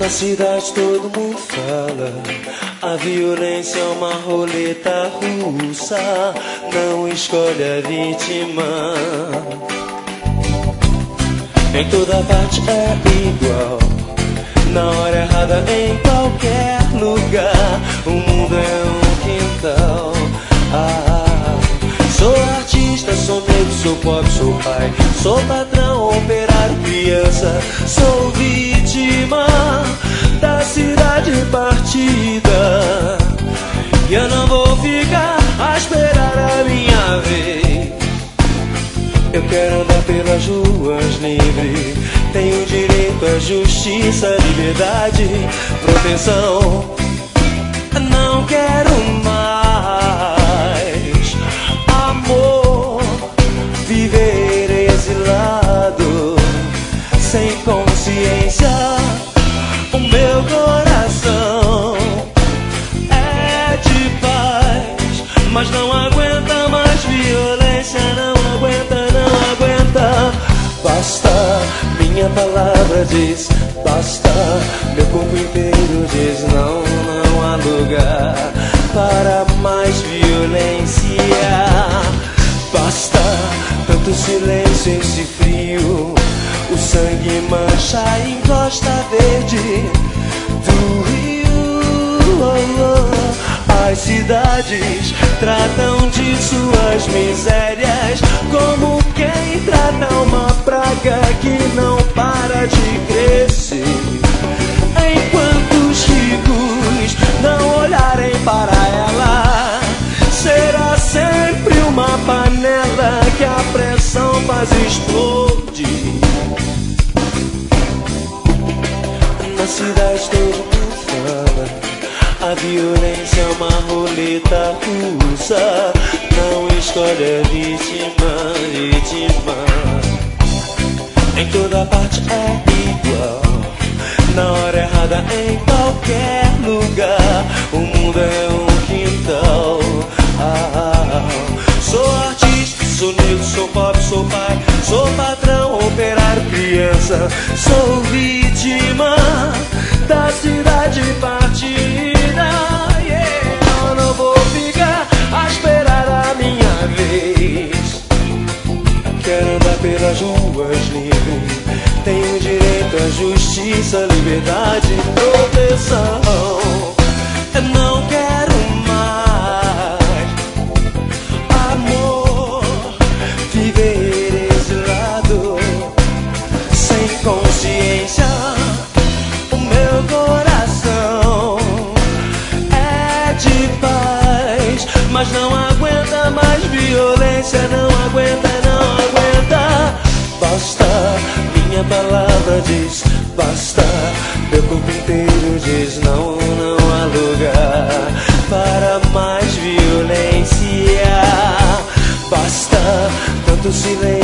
Na cidade todo mundo fala, a violência é uma roleta russa, não escolhe a vítima. Em toda parte é igual, na hora errada em qualquer lugar. O mundo é um quintal. Sou artista, sou negro, sou pobre, sou pai, sou patrão, operário, criança. Sou vítima da cidade partida, e eu não vou ficar a esperar a minha vez. Eu quero andar pelas ruas livre, tenho direito à justiça, liberdade, proteção. Não quero mais amor, viver exilado, sem consciência. O meu coração é de paz, mas não aguenta mais violência, não aguenta, não aguenta. Basta, minha palavra diz basta, meu corpo inteiro diz não, não há lugar para mais violência. Basta, tanto silêncio, esse frio, o sangue mancha a encosta verde do rio. As cidades tratam de suas misérias como quem trata uma praga que não para de crescer. Enquanto os ricos não olharem para ela, será sempre uma panela que a pressão faz explodir. Na cidade todo mundo fala, a violência é uma roleta russa, não escolhe a vítima, vítima. Em toda parte é igual, na hora errada em qualquer lugar. O mundo é um quintal. Sou artista, sou negro, sou pobre, sou pai, sou patrão, operário, criança. Sou vítima da cidade partida, eu não vou ficar a esperar a minha vez. Quero andar pelas ruas livre, tenho direito à justiça, liberdade, proteção. Eu não quero mais amor, viver exilado, sem consciência. O meu coração é de paz, mas não aguenta mais violência, não aguenta, não aguenta. Basta, minha palavra diz basta, meu corpo inteiro diz não, não há lugar para mais violência. Basta, tanto silêncio.